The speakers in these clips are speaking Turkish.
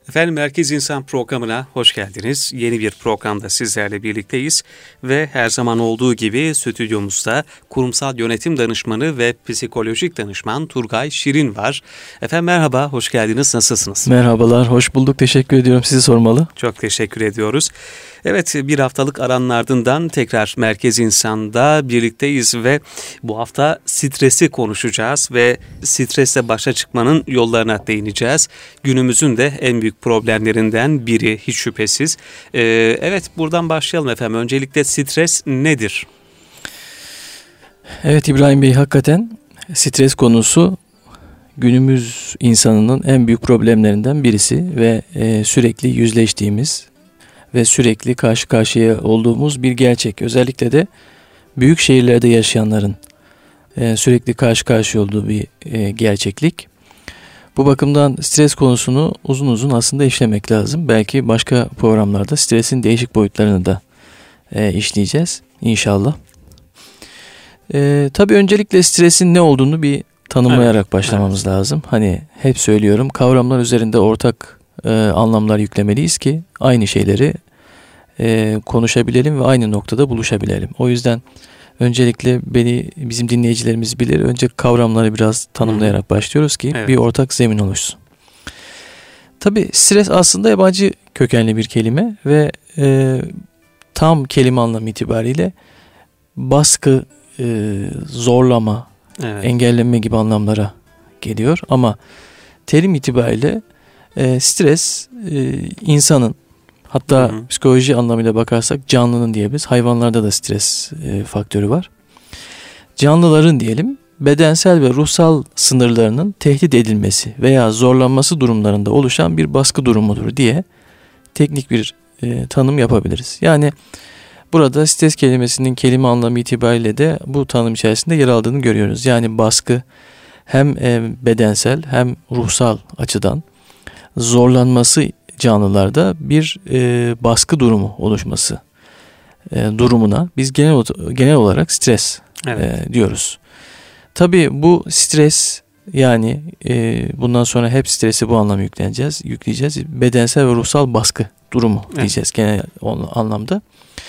Efendim Merkez İnsan programına hoş geldiniz. Yeni bir programda sizlerle birlikteyiz ve her zaman olduğu gibi stüdyomuzda kurumsal yönetim danışmanı ve psikolojik danışman Turgay Şirin var. Efendim merhaba, hoş geldiniz. Nasılsınız? Merhabalar, hoş bulduk. Teşekkür ediyorum. Sizi sormalı. Çok teşekkür ediyoruz. Evet, bir haftalık aranın ardından tekrar Merkez İnsan'da birlikteyiz ve bu hafta stresi konuşacağız ve stresle başa çıkmanın yollarına değineceğiz. Günümüzün de en büyük problemlerinden biri hiç şüphesiz. Evet, buradan başlayalım efendim. Öncelikle stres nedir? Evet İbrahim Bey, hakikaten stres konusu günümüz insanının en büyük problemlerinden birisi ve sürekli yüzleştiğimiz ve sürekli karşı karşıya olduğumuz bir gerçek. Özellikle de büyük şehirlerde yaşayanların sürekli karşı karşıya olduğu bir gerçeklik. Bu bakımdan stres konusunu uzun uzun aslında işlemek lazım. Belki başka programlarda stresin değişik boyutlarını da işleyeceğiz inşallah. Tabii öncelikle stresin ne olduğunu bir tanımlayarak başlamamız lazım. Hani hep söylüyorum, kavramlar üzerinde ortak anlamlar yüklemeliyiz ki aynı şeyleri konuşabilelim ve aynı noktada buluşabilelim. O yüzden öncelikle bizim dinleyicilerimiz bilir. Önce kavramları biraz tanımlayarak başlıyoruz ki bir ortak zemin oluşsun. Tabii stres aslında yabancı kökenli bir kelime ve tam kelime anlamı itibariyle baskı, zorlama, engellenme gibi anlamlara geliyor. Ama terim itibariyle stres insanın, hatta psikoloji anlamıyla bakarsak canlının diyebiliriz. Hayvanlarda da stres faktörü var. Canlıların diyelim bedensel ve ruhsal sınırlarının tehdit edilmesi veya zorlanması durumlarında oluşan bir baskı durumudur diye teknik bir tanım yapabiliriz. Yani burada stres kelimesinin kelime anlamı itibariyle de bu tanım içerisinde yer aldığını görüyoruz. Yani baskı hem bedensel hem ruhsal açıdan zorlanması canlılarda bir baskı durumu oluşması durumuna biz genel olarak stres diyoruz. Tabii bu stres, yani bundan sonra hep stresi bu anlamda yükleyeceğiz. Bedensel ve ruhsal baskı durumu diyeceğiz genel anlamda.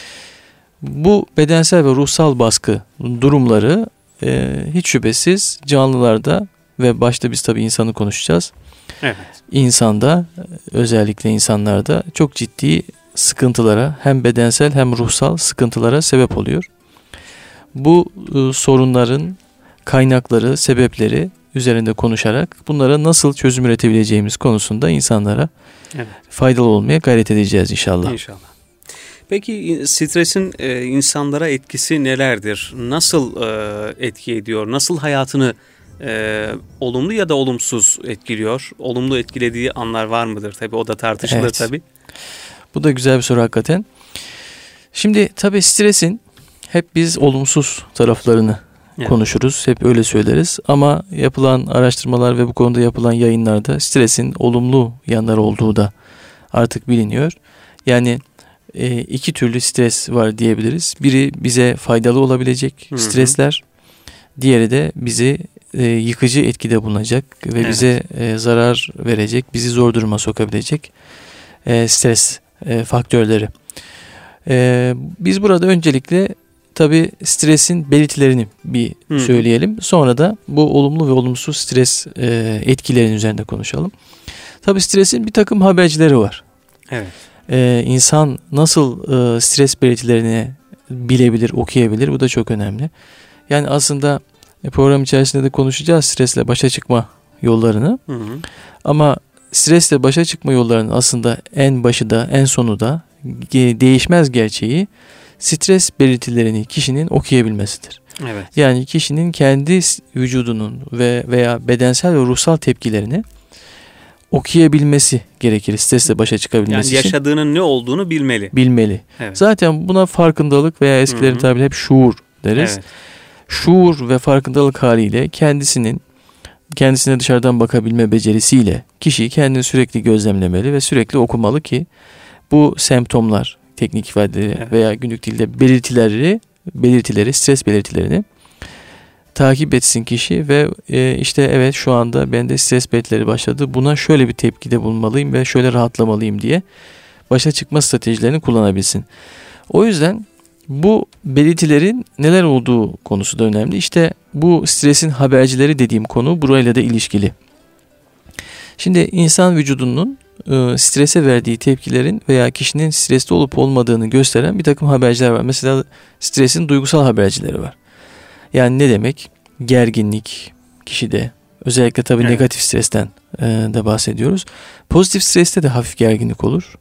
Bu bedensel ve ruhsal baskı durumları hiç şüphesiz canlılarda ve başta biz tabii insanı konuşacağız. Evet. İnsanda, özellikle insanlarda çok ciddi sıkıntılara, hem bedensel hem ruhsal sıkıntılara sebep oluyor. Bu sorunların kaynakları, sebepleri üzerinde konuşarak bunlara nasıl çözüm üretebileceğimiz konusunda insanlara faydalı olmaya gayret edeceğiz inşallah. İnşallah. Peki stresin insanlara etkisi nelerdir? Nasıl etki ediyor? Nasıl hayatını olumlu ya da olumsuz etkiliyor? Olumlu etkilediği anlar var mıdır? Tabii o da tartışılır tabii. Bu da güzel bir soru hakikaten. Şimdi tabii stresin hep biz olumsuz taraflarını konuşuruz. Hep öyle söyleriz. Ama yapılan araştırmalar ve bu konuda yapılan yayınlarda stresin olumlu yanları olduğu da artık biliniyor. Yani iki türlü stres var diyebiliriz. Biri bize faydalı olabilecek stresler. Diğeri de bizi yıkıcı etkide bulunacak ve bize zarar verecek, bizi zor duruma sokabilecek stres faktörleri. Biz burada öncelikle tabii stresin belirtilerini bir söyleyelim. Sonra da bu olumlu ve olumsuz stres etkilerinin üzerinde konuşalım. Tabii stresin bir takım habercileri var. Evet. İnsan nasıl stres belirtilerini bilebilir, okuyabilir? Bu da çok önemli. Yani aslında program içerisinde de konuşacağız stresle başa çıkma yollarını. Ama stresle başa çıkma yollarının aslında en başı da en sonu da değişmez gerçeği stres belirtilerini kişinin okuyabilmesidir. Evet. Yani kişinin kendi vücudunun veya bedensel ve ruhsal tepkilerini okuyabilmesi gerekir stresle başa çıkabilmesi için. Yani yaşadığının ne olduğunu bilmeli. Bilmeli. Evet. Zaten buna farkındalık veya eskilerin tabiriyle hep şuur deriz. Evet. Şuur ve farkındalık haliyle kendisine dışarıdan bakabilme becerisiyle kişi kendini sürekli gözlemlemeli ve sürekli okumalı ki bu semptomlar, teknik ifadeleri veya günlük dilde belirtileri, stres belirtilerini takip etsin kişi ve işte evet şu anda bende stres belirtileri başladı. Buna şöyle bir tepkide bulunmalıyım ve şöyle rahatlamalıyım diye başa çıkma stratejilerini kullanabilsin. O yüzden bu belirtilerin neler olduğu konusu da önemli. İşte bu stresin habercileri dediğim konu burayla da ilişkili. Şimdi insan vücudunun strese verdiği tepkilerin veya kişinin stresli olup olmadığını gösteren bir takım haberciler var. Mesela stresin duygusal habercileri var. Yani ne demek? Gerginlik kişide. Özellikle tabii negatif stresten de bahsediyoruz. Pozitif streste de hafif gerginlik olur.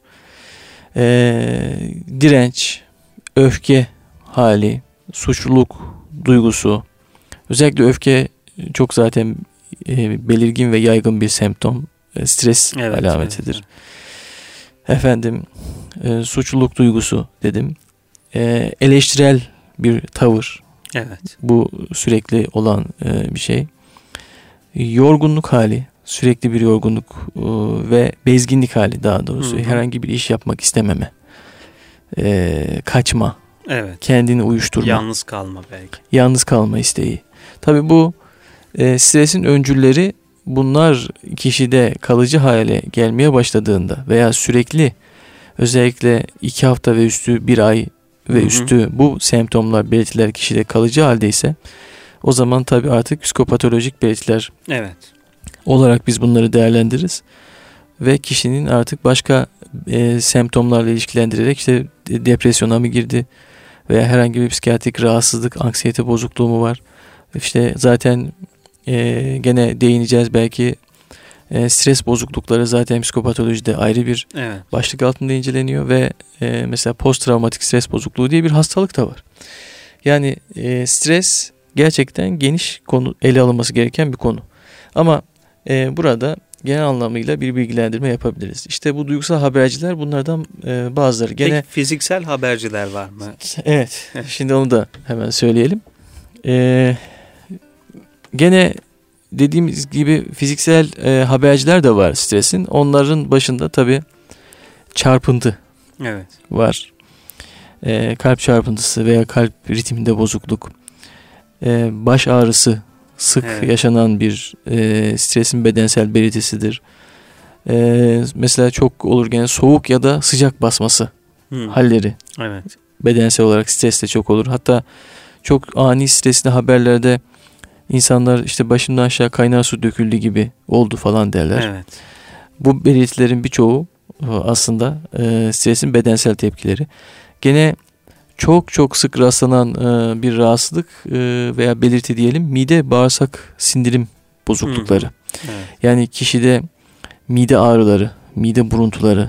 Direnç, öfke hali, suçluluk duygusu. Özellikle öfke çok zaten belirgin ve yaygın bir semptom. Stres alametidir. Efendim suçluluk duygusu dedim. Eleştirel bir tavır. Evet. Bu sürekli olan bir şey. Yorgunluk hali, sürekli bir yorgunluk ve bezginlik hali daha doğrusu. Herhangi bir iş yapmak istememe. Kaçma. Evet. Kendini uyuşturma. Yalnız kalma belki. Yalnız kalma isteği. Tabii bu stresin öncülleri bunlar kişide kalıcı hale gelmeye başladığında veya sürekli özellikle 2 hafta ve üstü 1 ay ve üstü bu semptomlar, belirtiler kişide kalıcı haldeyse o zaman tabii artık psikopatolojik belirtiler olarak biz bunları değerlendiririz. Ve kişinin artık başka semptomlarla ilişkilendirerek işte depresyona mı girdi veya herhangi bir psikiyatrik rahatsızlık, anksiyete bozukluğu mu var? İşte zaten gene değineceğiz belki stres bozuklukları zaten psikopatolojide ayrı bir başlık altında inceleniyor ve mesela post travmatik stres bozukluğu diye bir hastalık da var. Yani stres gerçekten geniş konu, ele alınması gereken bir konu. Ama burada genel anlamıyla bir bilgilendirme yapabiliriz. İşte bu duygusal haberciler bunlardan bazıları. Peki fiziksel haberciler var mı? Evet. Şimdi onu da hemen söyleyelim. Gene dediğimiz gibi fiziksel haberciler de var stresin. Onların başında tabii çarpıntı var. Kalp çarpıntısı veya kalp ritminde bozukluk. Baş ağrısı sık yaşanan bir stresin bedensel belirtisidir. Mesela çok olur gene soğuk ya da sıcak basması halleri. Bedensel olarak stres de çok olur. Hatta çok ani stresli haberlerde İnsanlar işte başımdan aşağı kaynar su döküldü gibi oldu falan derler. Bu belirtilerin birçoğu aslında stresin bedensel tepkileri. Gene çok sık rastlanan bir rahatsızlık veya belirti diyelim mide bağırsak sindirim bozuklukları. Yani kişide mide ağrıları, mide buruntuları,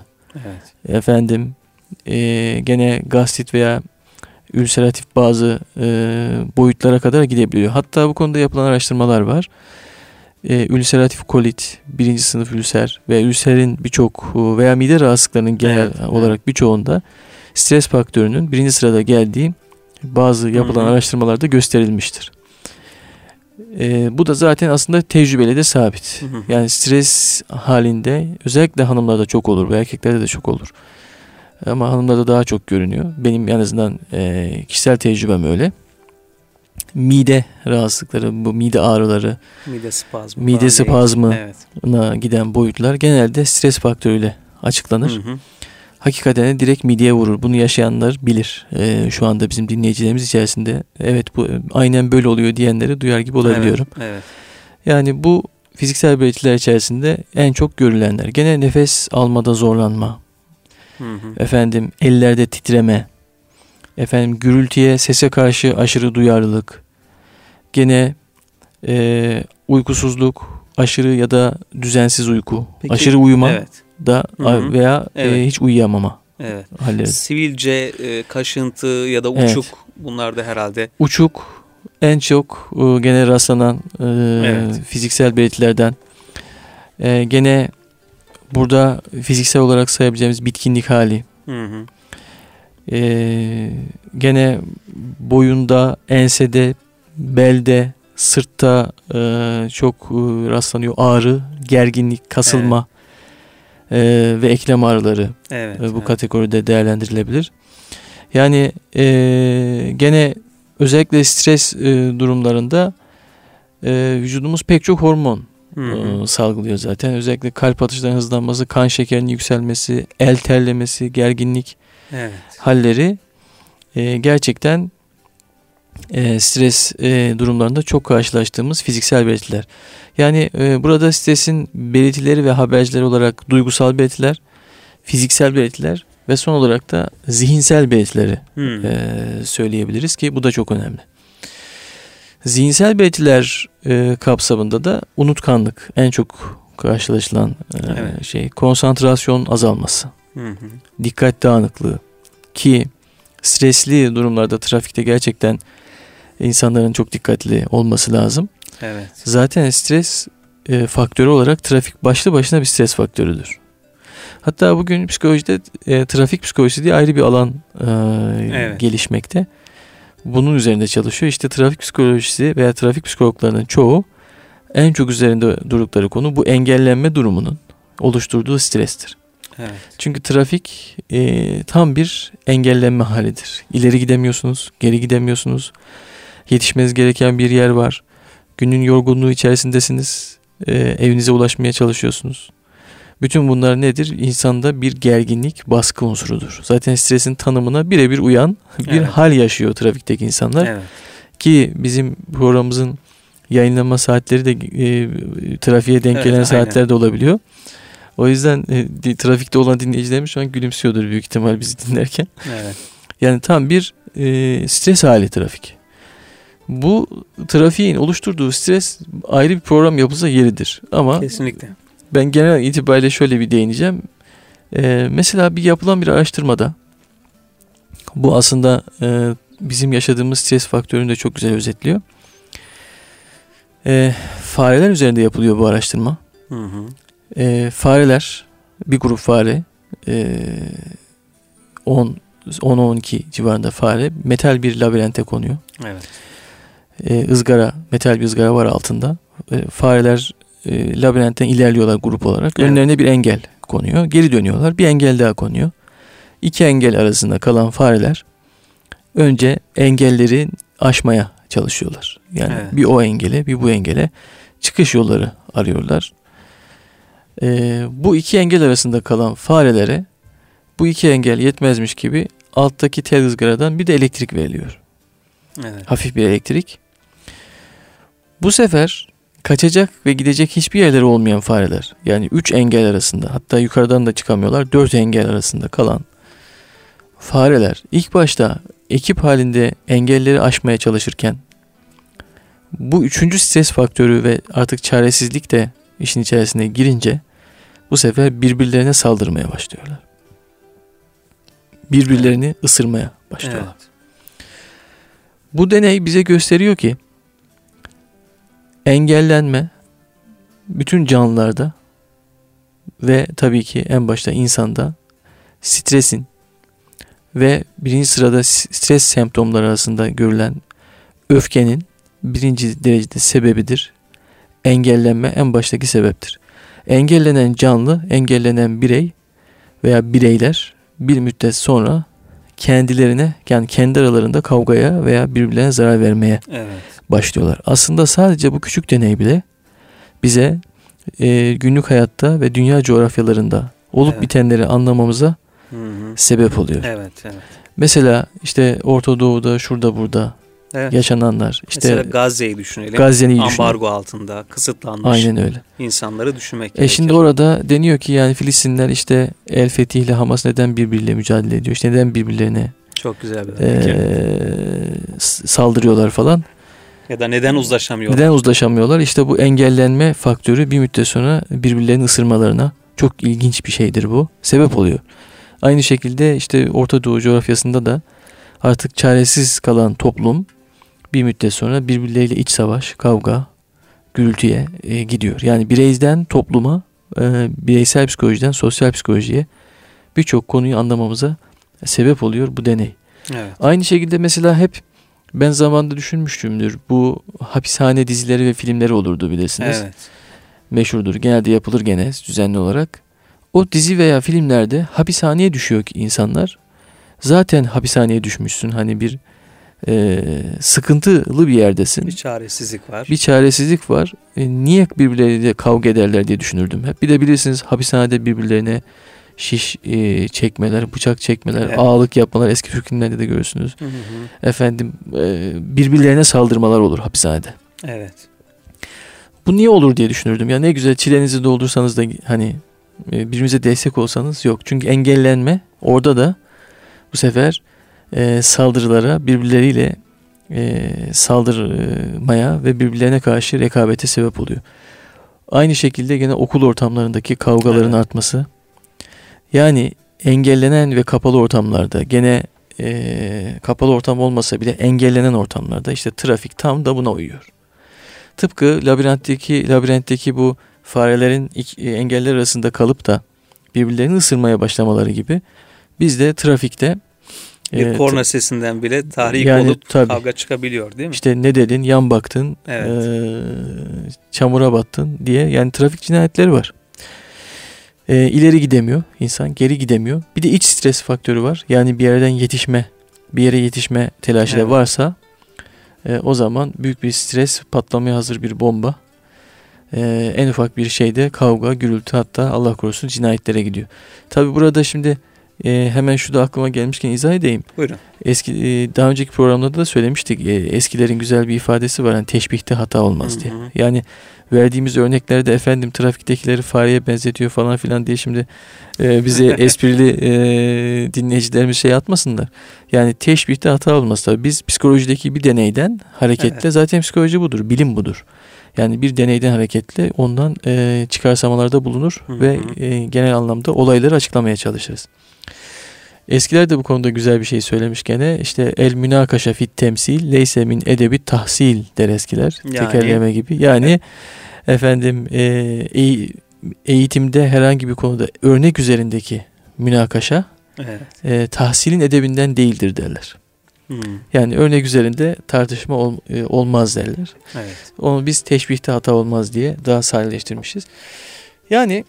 gene gastrit veya ülseratif bazı boyutlara kadar gidebiliyor. Hatta bu konuda yapılan araştırmalar var. Ülseratif kolit, 1. sınıf ülser ve ülserin birçok veya mide rahatsızlıklarının genel olarak birçoğunda stres faktörünün 1. sırada geldiği bazı yapılan araştırmalarda gösterilmiştir. Bu da zaten aslında tecrübeyle de sabit. Yani stres halinde özellikle hanımlarda çok olur ve erkeklerde de çok olur. Ama hanımlarda daha çok görünüyor. Benim en azından kişisel tecrübem öyle. Mide rahatsızlıkları, bu mide ağrıları, mide spazmına giden boyutlar genelde stres faktörüyle açıklanır. Hakikaten de direkt mideye vurur. Bunu yaşayanlar bilir. Şu anda bizim dinleyicilerimiz içerisinde evet bu aynen böyle oluyor diyenleri duyar gibi olabiliyorum. Yani bu fiziksel belirtiler içerisinde en çok görülenler. Gene nefes almada zorlanma. Ellerde titreme, gürültüye, sese karşı aşırı duyarlılık, gene uykusuzluk, aşırı ya da düzensiz uyku, aşırı uyuma da veya hiç uyuyamama halleri. Sivilce, kaşıntı ya da uçuk bunlar da herhalde. Uçuk en çok gene rastlanan fiziksel belirtilerden. Gene burada fiziksel olarak sayabileceğimiz bitkinlik hali. Gene boyunda, ensede, belde, sırtta çok rastlanıyor ağrı, gerginlik, kasılma ve eklem ağrıları bu kategoride değerlendirilebilir. Yani gene özellikle stres durumlarında vücudumuz pek çok hormon salgılıyor zaten. Özellikle kalp atışlarının hızlanması, kan şekerinin yükselmesi, el terlemesi, gerginlik halleri gerçekten stres durumlarında çok karşılaştığımız fiziksel belirtiler. Yani burada stresin belirtileri ve habercileri olarak duygusal belirtiler, fiziksel belirtiler ve son olarak da zihinsel belirtileri söyleyebiliriz ki bu da çok önemli. Zihinsel belirtiler kapsamında da unutkanlık en çok karşılaşılan şey, konsantrasyon azalması, dikkat dağınıklığı ki stresli durumlarda trafikte gerçekten insanların çok dikkatli olması lazım. Evet. Zaten stres faktörü olarak trafik başlı başına bir stres faktörüdür. Hatta bugün psikolojide trafik psikolojisi diye ayrı bir alan gelişmekte. Bunun üzerinde çalışıyor. İşte trafik psikolojisi veya trafik psikologlarının çoğu en çok üzerinde durdukları konu bu engellenme durumunun oluşturduğu strestir. Evet. Çünkü trafik tam bir engellenme halidir. İleri gidemiyorsunuz, geri gidemiyorsunuz. Yetişmeniz gereken bir yer var. Günün yorgunluğu içerisindesiniz. Evinize ulaşmaya çalışıyorsunuz. Bütün bunlar nedir? İnsanda bir gerginlik, baskı unsurudur. Zaten stresin tanımına birebir uyan bir hal yaşıyor trafikteki insanlar. Evet. Ki bizim programımızın yayınlanma saatleri de trafiğe denk gelen saatler de olabiliyor. O yüzden trafikte olan dinleyicilerimiz şu an gülümsüyordur büyük ihtimal bizi dinlerken. Evet. Yani tam bir stres hali trafik. Bu trafiğin oluşturduğu stres ayrı bir program yapılsa yeridir. Ama kesinlikle. Ben genel itibariyle şöyle bir değineceğim. Mesela bir yapılan bir araştırmada bu aslında bizim yaşadığımız stres faktörünü de çok güzel özetliyor. Fareler üzerinde yapılıyor bu araştırma. Fareler, bir grup fare, 10-12 civarında fare metal bir labirente konuyor. Evet. Metal bir ızgara var altında. Fareler labirentten ilerliyorlar grup olarak. Evet. Önlerine bir engel konuyor. Geri dönüyorlar. Bir engel daha konuyor. İki engel arasında kalan fareler önce engelleri aşmaya çalışıyorlar. Yani bir o engele, bir bu engele çıkış yolları arıyorlar. Bu iki engel arasında kalan farelere bu iki engel yetmezmiş gibi alttaki tel ızgaradan bir de elektrik veriliyor. Evet. Hafif bir elektrik. Bu sefer kaçacak ve gidecek hiçbir yerleri olmayan fareler, yani 3 engel arasında, hatta yukarıdan da çıkamıyorlar, 4 engel arasında kalan fareler ilk başta ekip halinde engelleri aşmaya çalışırken bu üçüncü stres faktörü ve artık çaresizlik de işin içerisine girince bu sefer birbirlerine saldırmaya başlıyorlar. Birbirlerini ısırmaya başlıyorlar. Evet. Bu deney bize gösteriyor ki engellenme bütün canlılarda ve tabii ki en başta insanda stresin ve birinci sırada stres semptomları arasında görülen öfkenin birinci derecede sebebidir. Engellenme en baştaki sebeptir. Engellenen canlı, engellenen birey veya bireyler bir müddet sonra kendilerine, yani kendi aralarında kavgaya veya birbirlerine zarar vermeye başlıyorlar. Aslında sadece bu küçük deney bile bize günlük hayatta ve dünya coğrafyalarında olup bitenleri anlamamıza sebep oluyor. Evet, evet. Mesela işte Orta Doğu'da, şurada burada yaşananlar. İşte mesela Gazze'yi düşünelim. Ambargo altında kısıtlanmış. Aynen öyle. İnsanları düşünmek gerekir. Şimdi orada deniyor ki yani Filistinler işte El Fetih ile Hamas neden birbiriyle mücadele ediyor? İşte neden birbirlerine çok güzel bir saldırıyorlar falan. Ya da neden uzlaşamıyorlar? Neden uzlaşamıyorlar? İşte bu engellenme faktörü bir müddet sonra birbirlerinin ısırmalarına, çok ilginç bir şeydir bu, sebep oluyor. Aynı şekilde işte Orta Doğu coğrafyasında da artık çaresiz kalan toplum bir müddet sonra birbirleriyle iç savaş, kavga, gürültüye gidiyor. Yani bireyden topluma, bireysel psikolojiden sosyal psikolojiye birçok konuyu anlamamıza sebep oluyor bu deney. Evet. Aynı şekilde mesela hep ben zamanında düşünmüştümdür. Bu hapishane dizileri ve filmleri olurdu bilirsiniz. Evet. Meşhurdur. Genelde yapılır gene düzenli olarak. O dizi veya filmlerde hapishaneye düşüyor ki insanlar. Zaten hapishaneye düşmüşsün. Hani bir sıkıntılı bir yerdesin. Bir çaresizlik var. Bir çaresizlik var. Niye birbirleriyle kavga ederler diye düşünürdüm hep. Bir de bilirsiniz hapishanede birbirlerine şiş çekmeler, bıçak çekmeler, evet. Ağalık yapmalar eski Türk filmlerinde de görürsünüz. Hı hı. Efendim birbirlerine saldırmalar olur hapishanede. Evet. Bu niye olur diye düşünürdüm. Ya ne güzel çilenizi doldursanız da hani birbirinize destek olsanız yok. Çünkü engellenme orada da bu sefer saldırılara birbirleriyle saldırmaya ve birbirlerine karşı rekabete sebep oluyor. Aynı şekilde gene okul ortamlarındaki kavgaların evet. artması. Yani engellenen ve kapalı ortamlarda gene kapalı ortam olmasa bile engellenen ortamlarda işte trafik tam da buna uyuyor. Tıpkı labirentteki bu farelerin engeller arasında kalıp da birbirlerini ısırmaya başlamaları gibi biz de trafikte bir korna sesinden bile tahrik yani, olup tabii, kavga çıkabiliyor değil mi? İşte ne dedin, yan baktın, evet. Çamura battın diye yani trafik cinayetleri var. İleri gidemiyor insan, geri gidemiyor. Bir de iç stres faktörü var. Yani bir yere yetişme telaşı evet. varsa o zaman büyük bir stres, patlamaya hazır bir bomba. En ufak bir şeyde kavga, gürültü, hatta Allah korusun cinayetlere gidiyor. Tabii burada şimdi hemen şu da aklıma gelmişken izah edeyim. Buyurun. Daha önceki programlarda da söylemiştik. Eskilerin güzel bir ifadesi var. Yani teşbihte hata olmaz diye. Yani verdiğimiz örneklerde efendim trafiktekileri fareye benzetiyor falan filan diye şimdi bize esprili dinleyicilerimiz şey atmasınlar. Yani teşbihte hata olmaz tabii. Biz psikolojideki bir deneyden hareketle evet. zaten psikoloji budur, bilim budur. Yani bir deneyden hareketle ondan çıkarsamalarda bulunur ve genel anlamda olayları açıklamaya çalışırız. Eskiler de bu konuda güzel bir şey söylemiş gene. İşte el münakaşa fit temsil leyse min edebi tahsil der eskiler. Yani, tekerleme gibi. Yani efendim eğitimde herhangi bir konuda örnek üzerindeki münakaşa evet. Tahsilin edebinden değildir derler. Yani örnek üzerinde tartışma olmaz derler. Evet. Onu biz teşbihte hata olmaz diye daha sahilleştirmişiz. Yani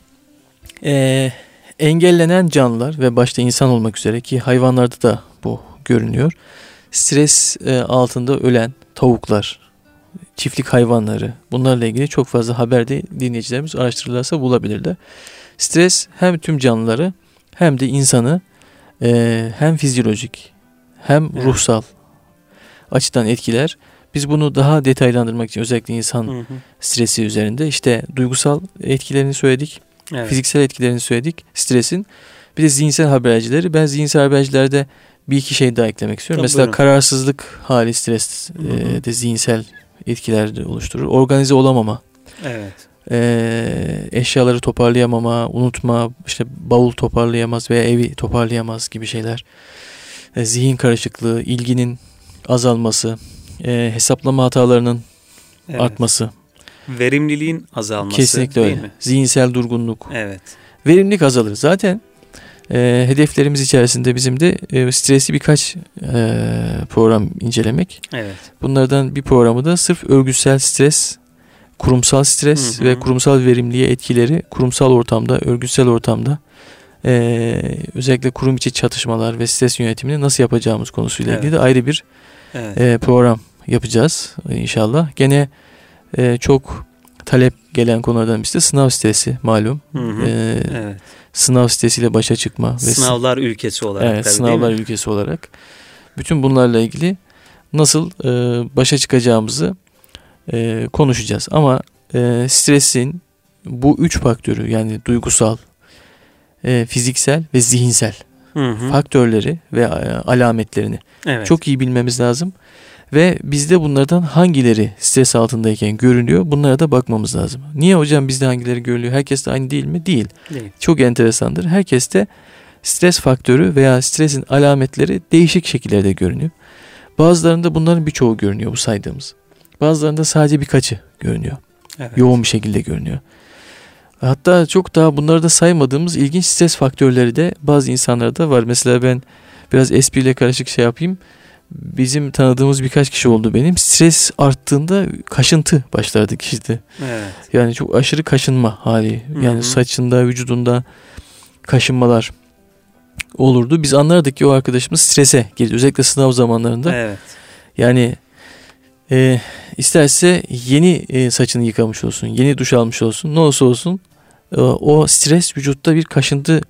engellenen canlılar ve başta insan olmak üzere ki hayvanlarda da bu görünüyor. Stres altında ölen tavuklar, çiftlik hayvanları, bunlarla ilgili çok fazla haberde dinleyicilerimiz araştırırlarsa bulabilirler. Stres hem tüm canlıları hem de insanı hem fizyolojik hem ruhsal açıdan etkiler. Biz bunu daha detaylandırmak için özellikle insan stresi üzerinde işte duygusal etkilerini söyledik. Evet. Fiziksel etkilerini söyledik stresin. Bir de zihinsel habercileri. Ben zihinsel habercilerde bir iki şey daha eklemek istiyorum. Tabii mesela buyurun. Kararsızlık hali stres de zihinsel etkiler de oluşturur. Organize olamama. Evet. Eşyaları toparlayamama, unutma, işte bavul toparlayamaz veya evi toparlayamaz gibi şeyler. Zihin karışıklığı, ilginin azalması, hesaplama hatalarının evet. artması. Verimliliğin azalması. Kesinlikle öyle. Mi? Zihinsel durgunluk. Evet. Verimlilik azalır. Zaten hedeflerimiz içerisinde bizim de stresli birkaç program incelemek. Evet. Bunlardan bir programı da sırf örgütsel stres, kurumsal stres ve kurumsal verimliliğe etkileri kurumsal ortamda, örgütsel ortamda özellikle kurum içi çatışmalar ve stres yönetimini nasıl yapacağımız konusuyla ilgili de ayrı bir program yapacağız inşallah. Gene çok talep gelen konulardan birisi de sınav stresi malum. Evet. Sınav stresiyle başa çıkma. Sınavlar ülkesi olarak. Evet, sınavlar ülkesi olarak. Bütün bunlarla ilgili nasıl başa çıkacağımızı konuşacağız. Ama stresin bu üç faktörü yani duygusal, fiziksel ve zihinsel faktörleri ve alametlerini çok iyi bilmemiz lazım. Ve bizde bunlardan hangileri stres altındayken görünüyor, bunlara da bakmamız lazım. Niye hocam bizde hangileri görülüyor? Herkes de aynı değil mi? Değil. Çok enteresandır. Herkeste stres faktörü veya stresin alametleri değişik şekillerde görünüyor. Bazılarında bunların birçoğu görünüyor bu saydığımız. Bazılarında sadece birkaçı görünüyor. Evet. Yoğun bir şekilde görünüyor. Hatta çok daha bunları da saymadığımız ilginç stres faktörleri de bazı insanlarda var. Mesela ben biraz espriyle karışık şey yapayım. Bizim tanıdığımız birkaç kişi oldu benim. Stres arttığında kaşıntı başlardı kişide. Evet. Yani çok aşırı kaşınma hali. Yani saçında, vücudunda kaşınmalar olurdu. Biz anlardık ki o arkadaşımız strese girdi. Özellikle sınav zamanlarında. Evet. Yani isterse yeni saçını yıkamış olsun, yeni duş almış olsun, ne olsa olsun o stres vücutta bir kaşıntı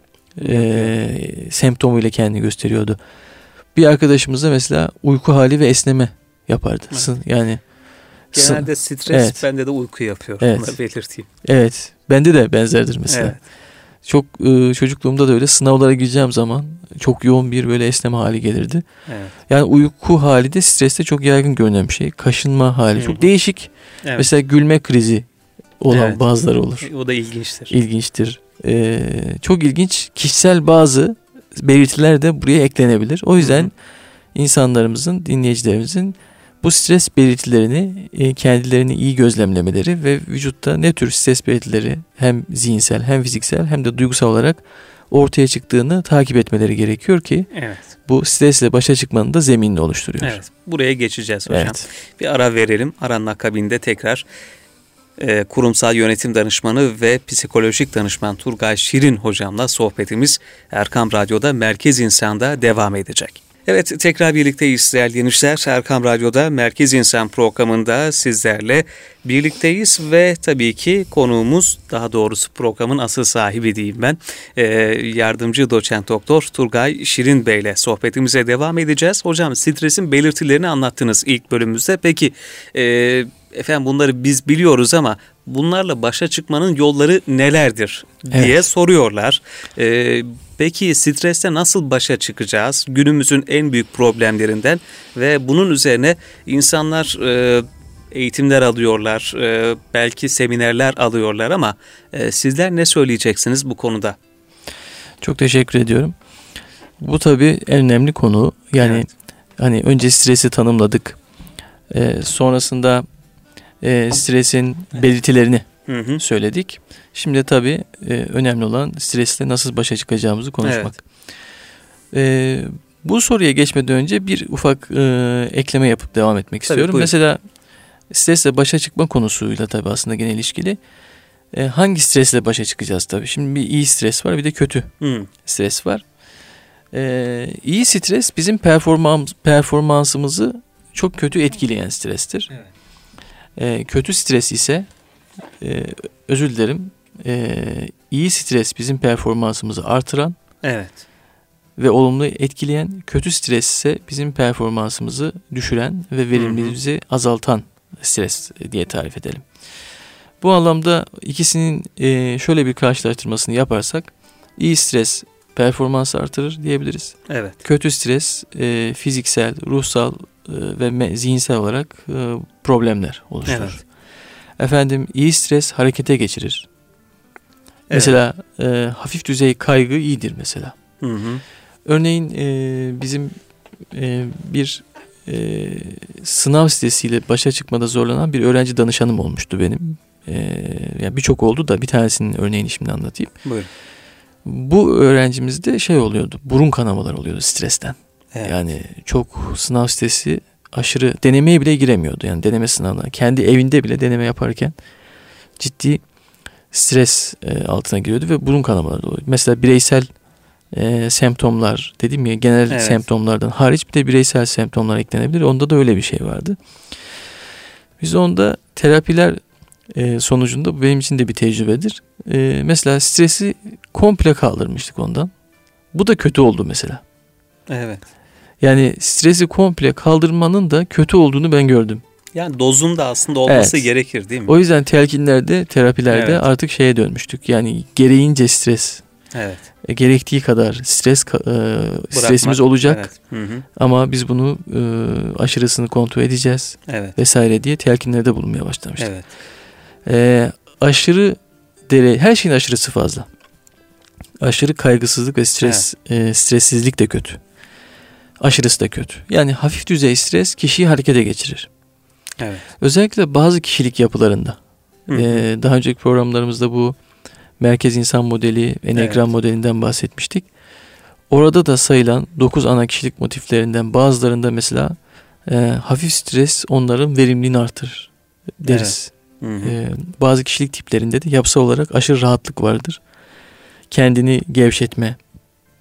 semptomuyla kendini gösteriyordu. Bir arkadaşımız da mesela uyku hali ve esneme yapardı. Evet. Yani genelde stres bende de uyku yapıyor. Evet. Bunu belirteyim. Evet. Bende de benzerdir mesela. Evet. Çok çocukluğumda da öyle sınavlara gireceğim zaman çok yoğun bir böyle esneme hali gelirdi. Evet. Yani uyku hali de streste çok yaygın görünen bir şey. Kaşınma hali çok değişik. Evet. Mesela gülme krizi olan bazıları olur. O da ilginçtir. İlginçtir. Çok ilginç kişisel bazı belirtiler de buraya eklenebilir. O yüzden insanlarımızın, dinleyicilerimizin bu stres belirtilerini kendilerini iyi gözlemlemeleri ve vücutta ne tür stres belirtileri hem zihinsel hem fiziksel hem de duygusal olarak ortaya çıktığını takip etmeleri gerekiyor ki bu stresle başa çıkmanın da zeminini oluşturuyor. Evet. Buraya geçeceğiz hocam. Evet. Bir ara verelim. Aranın akabinde tekrar kurumsal yönetim danışmanı ve psikolojik danışman Turgay Şirin hocamla sohbetimiz Erkam Radyo'da Merkez İnsan'da devam edecek. Evet, tekrar birlikteyiz değerli dinleyiciler. Erkam Radyo'da Merkez İnsan programında sizlerle birlikteyiz ve tabii ki konuğumuz, daha doğrusu programın asıl sahibi diyeyim ben, yardımcı doçent doktor Turgay Şirin Bey ile sohbetimize devam edeceğiz. Hocam, stresin belirtilerini anlattınız ilk bölümümüzde. Peki efendim bunları biz biliyoruz ama bunlarla başa çıkmanın yolları nelerdir diye soruyorlar. Peki stresle nasıl başa çıkacağız? Günümüzün en büyük problemlerinden ve bunun üzerine insanlar eğitimler alıyorlar, belki seminerler alıyorlar ama sizler ne söyleyeceksiniz bu konuda? Çok teşekkür ediyorum. Bu tabii en önemli konu. Yani hani önce stresi tanımladık. Sonrasında stresin belirtilerini söyledik. Şimdi tabii önemli olan stresle nasıl başa çıkacağımızı konuşmak. Bu soruya geçmeden önce bir ufak ekleme yapıp devam etmek istiyorum. Mesela stresle başa çıkma konusuyla tabii aslında gene ilişkili. Hangi stresle başa çıkacağız tabii? Şimdi bir iyi stres var, bir de kötü stres var. İyi stres bizim performansımızı çok kötü etkileyen strestir. Kötü stres ise özür dilerim, iyi stres bizim performansımızı artıran ve olumlu etkileyen, kötü stres ise bizim performansımızı düşüren ve verimliliğimizi azaltan stres diye tarif edelim. Bu anlamda ikisinin şöyle bir karşılaştırmasını yaparsak iyi stres performansı artırır diyebiliriz. Kötü stres fiziksel, ruhsal ve zihinsel olarak problemler oluşturur. Efendim iyi stres harekete geçirir. Mesela hafif düzey kaygı iyidir mesela. Örneğin bizim bir sınav stresiyle başa çıkmada zorlanan bir öğrenci danışanım olmuştu benim. Yani birçok oldu da bir tanesinin örneğini şimdi anlatayım. Buyurun. Bu öğrencimizde oluyordu. Burun kanamalar oluyordu stresten. Yani çok sınav stresi, aşırı denemeye bile giremiyordu. Yani deneme sınavına, kendi evinde bile deneme yaparken ciddi stres altına giriyordu ve burun kanamaları oluyordu. Mesela bireysel semptomlar dedim ya, genel semptomlardan hariç bir de bireysel semptomlar eklenebilir. Onda da öyle bir şey vardı. Biz onda terapiler sonucunda, bu benim için de bir tecrübedir. Mesela stresi komple kaldırmıştık ondan. Bu da kötü oldu mesela. Yani stresi komple kaldırmanın da kötü olduğunu ben gördüm. Yani dozun da aslında olması gerekir değil mi? O yüzden telkinlerde, terapilerde artık şeye dönmüştük. Yani gereğince stres. Gerektiği kadar stresimiz olacak. Ama biz bunu aşırısını kontrol edeceğiz. Vesaire diye telkinlerde bulunmaya başlamıştık. Aşırı her şeyin aşırısı fazla. Aşırı kaygısızlık ve stressizlik de kötü. Aşırısı da kötü. Yani hafif düzey stres kişiyi harekete geçirir. Özellikle bazı kişilik yapılarında. Daha önceki programlarımızda bu merkez insan modeli, Enneagram modelinden bahsetmiştik. Orada da sayılan 9 ana kişilik motiflerinden bazılarında mesela hafif stres onların verimliliğini artırır deriz. Bazı kişilik tiplerinde de yapısal olarak aşırı rahatlık vardır. Kendini gevşetme,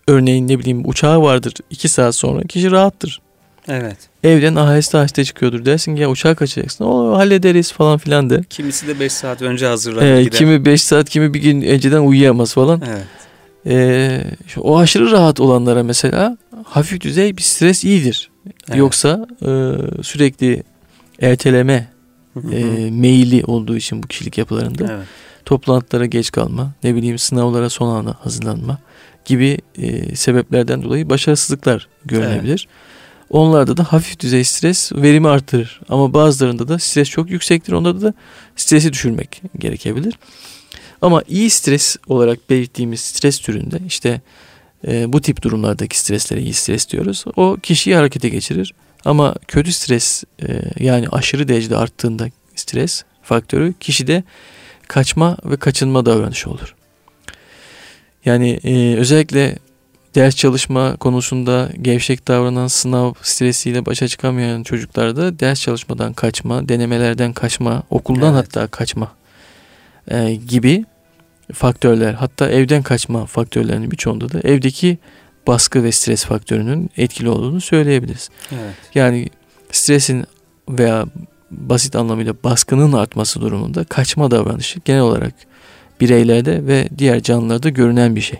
örneğin ne bileyim uçağı vardır 2 saat sonra kişi rahattır. Evet. Evden aheste aheste çıkıyordur. Dersin ki ya uçağı kaçacaksın. O hallederiz falan filan der. Kimisi de 5 saat önce hazırlanır gider. Kimi 5 saat, kimi bir gün önceden uyuyamaz falan. Evet. O aşırı rahat olanlara mesela hafif düzey bir stres iyidir. Evet. Yoksa sürekli erteleme meyilli olduğu için bu kişilik yapılarında evet. Toplantılara geç kalma, ne bileyim sınavlara son anda hazırlanma gibi sebeplerden dolayı başarısızlıklar görülebilir. Evet. Onlarda da hafif düzey stres verimi artırır. Ama bazılarında da stres çok yüksektir. Onlarda da stresi düşürmek gerekebilir. Ama iyi stres olarak belirttiğimiz stres türünde işte bu tip durumlardaki streslere iyi stres diyoruz. O kişiyi harekete geçirir. Ama kötü stres yani aşırı derecede arttığında stres faktörü kişide kaçma ve kaçınma davranışı olur. Yani özellikle ders çalışma konusunda gevşek davranan, sınav stresiyle başa çıkamayan çocuklarda ders çalışmadan kaçma, denemelerden kaçma, okuldan evet. Hatta kaçma gibi faktörler, hatta evden kaçma faktörlerinin birçoğunda da evdeki baskı ve stres faktörünün etkili olduğunu söyleyebiliriz. Evet. Yani stresin veya basit anlamıyla baskının artması durumunda kaçma davranışı genel olarak bireylerde ve diğer canlılarda görünen bir şey.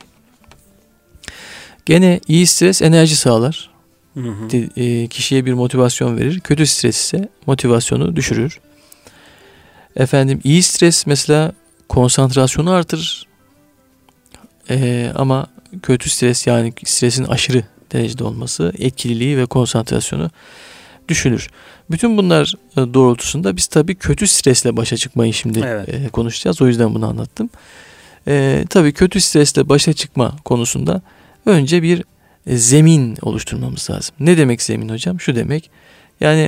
Gene iyi stres enerji sağlar. Hı hı. Kişiye bir motivasyon verir. Kötü stres ise motivasyonu düşürür. İyi stres mesela konsantrasyonu artırır. Ama kötü stres yani stresin aşırı derecede olması etkililiği ve konsantrasyonu düşürür. Bütün bunlar doğrultusunda biz tabii kötü stresle başa çıkmayı şimdi evet. Konuşacağız. O yüzden bunu anlattım. Tabii kötü stresle başa çıkma konusunda önce bir zemin oluşturmamız lazım. Ne demek zemin hocam? Şu demek. Yani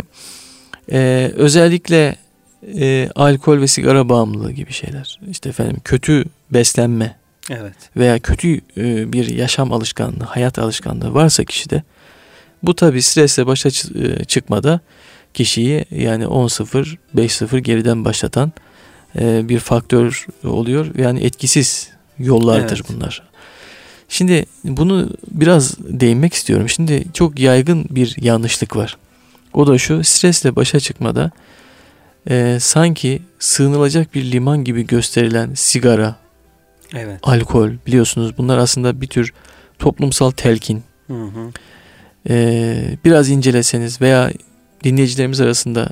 özellikle alkol ve sigara bağımlılığı gibi şeyler. İşte kötü beslenme evet. Veya kötü bir yaşam alışkanlığı, hayat alışkanlığı varsa kişide bu tabii stresle başa çıkmada kişiyi yani 10-0, 5-0 geriden başlatan bir faktör oluyor. Yani etkisiz yollardır evet. Bunlar. Şimdi bunu biraz değinmek istiyorum. Şimdi çok yaygın bir yanlışlık var. O da şu: stresle başa çıkmada sanki sığınılacak bir liman gibi gösterilen sigara, evet. Alkol, biliyorsunuz bunlar aslında bir tür toplumsal telkin. Hı hı. Biraz inceleseniz veya dinleyicilerimiz arasında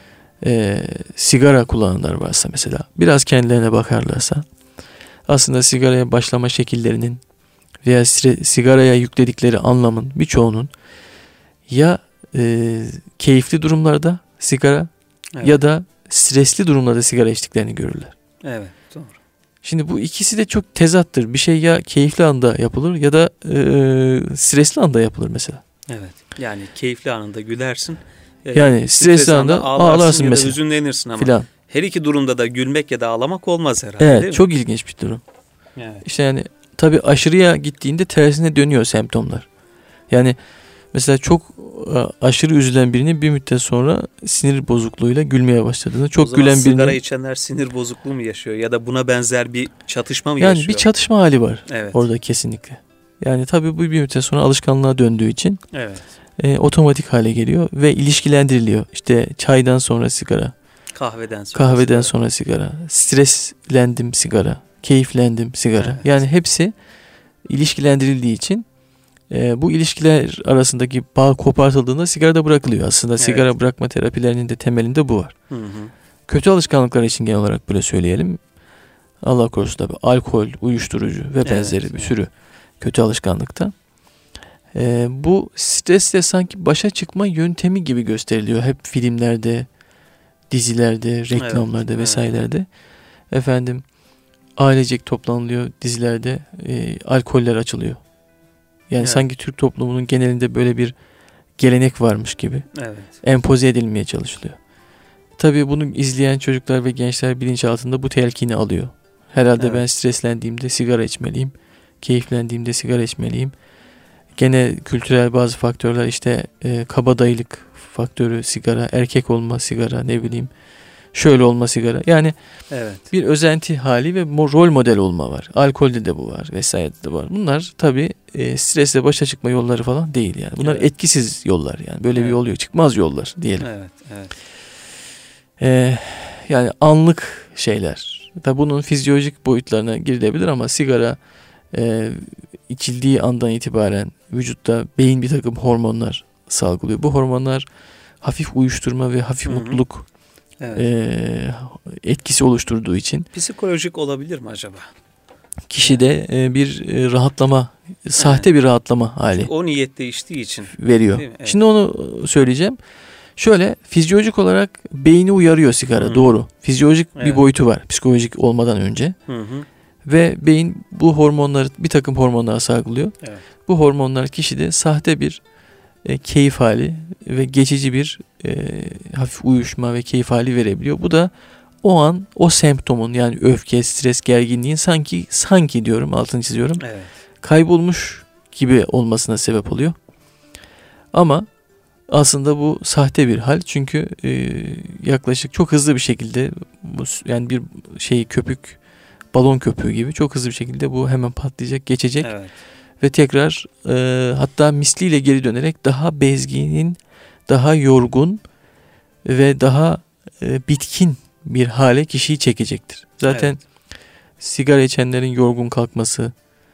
sigara kullananlar varsa mesela biraz kendilerine bakarlarsa aslında sigaraya başlama şekillerinin veya sigaraya yükledikleri anlamın birçoğunun ya keyifli durumlarda sigara evet. Ya da stresli durumlarda sigara içtiklerini görürler. Evet, doğru. Şimdi bu ikisi de çok tezattır. Bir şey ya keyifli anda yapılır ya da stresli anda yapılır mesela. Evet. Yani keyifli anında gülersin. Yani stresli anda ağlarsın ya mesela. Ya da hüzünlenirsin ama filan. Her iki durumda da gülmek ya da ağlamak olmaz herhalde. Evet, değil mi? Çok ilginç bir durum. Evet. İşte yani tabii aşırıya gittiğinde tersine dönüyor semptomlar. Yani mesela çok aşırı üzülen birinin bir müddet sonra sinir bozukluğuyla gülmeye başladığını, çok gülen birinin... sigara içenler sinir bozukluğu mu yaşıyor ya da buna benzer bir çatışma mı yani yaşıyor? Yani bir çatışma hali var evet. Orada kesinlikle. Yani tabii bu bir müddet sonra alışkanlığa döndüğü için evet. Otomatik hale geliyor ve ilişkilendiriliyor. İşte çaydan sonra sigara, kahveden sonra sigara, streslendim sigara, keyiflendim sigara. Evet. Yani hepsi ilişkilendirildiği için bu ilişkiler arasındaki bağ kopartıldığında sigara da bırakılıyor. Aslında evet. Sigara bırakma terapilerinin de temelinde bu var. Hı hı. Kötü alışkanlıklar için genel olarak böyle söyleyelim. Allah korusun tabii alkol, uyuşturucu ve benzeri evet, bir sürü kötü alışkanlıkta. Bu stresle sanki başa çıkma yöntemi gibi gösteriliyor. Hep filmlerde, dizilerde, reklamlarda evet, vesairelerde. Evet. Ailecek toplanılıyor dizilerde, alkoller açılıyor. Yani evet. Sanki Türk toplumunun genelinde böyle bir gelenek varmış gibi evet. Empoze edilmeye çalışılıyor. Tabii bunu izleyen çocuklar ve gençler bilinçaltında bu telkini alıyor. Herhalde evet. Ben streslendiğimde sigara içmeliyim, keyiflendiğimde sigara içmeliyim. Gene kültürel bazı faktörler işte kabadayılık faktörü sigara, erkek olma sigara, ne bileyim şöyle olma sigara. Yani evet. bir özenti hali ve rol model olma var. Alkolde de bu var vesaire de var. Bunlar tabii stresle başa çıkma yolları falan değil yani. Bunlar evet. etkisiz yollar yani. Böyle bir yol yok. Çıkmaz yollar diyelim. Evet, evet. Yani anlık şeyler. Tabii bunun fizyolojik boyutlarına girilebilir ama sigara içildiği andan itibaren vücutta beyin bir takım hormonlar salgılıyor. Bu hormonlar hafif uyuşturma ve hafif mutluluk etkisi oluşturduğu için. Psikolojik olabilir mi acaba? Kişide bir rahatlama, sahte bir rahatlama hali. Çünkü o niyet değiştiği için veriyor. Evet. Şimdi onu söyleyeceğim. Şöyle fizyolojik olarak beyni uyarıyor sigara, doğru. Fizyolojik bir boyutu var psikolojik olmadan önce. Ve beyin bu hormonları, bir takım hormonlar salgılıyor. Evet. Bu hormonlar kişide sahte bir keyif hali ve geçici bir hafif uyuşma ve keyif hali verebiliyor. Bu da o an o semptomun, yani öfke, stres, gerginliğin sanki diyorum, altını çiziyorum, kaybolmuş gibi olmasına sebep oluyor. Ama aslında bu sahte bir hal, çünkü yaklaşık çok hızlı bir şekilde yani bir köpük, balon köpüğü gibi çok hızlı bir şekilde bu hemen patlayacak, geçecek ve tekrar hatta misliyle geri dönerek daha bezgin, daha yorgun ve daha bitkin bir hale kişiyi çekecektir. Zaten sigara içenlerin yorgun kalkması,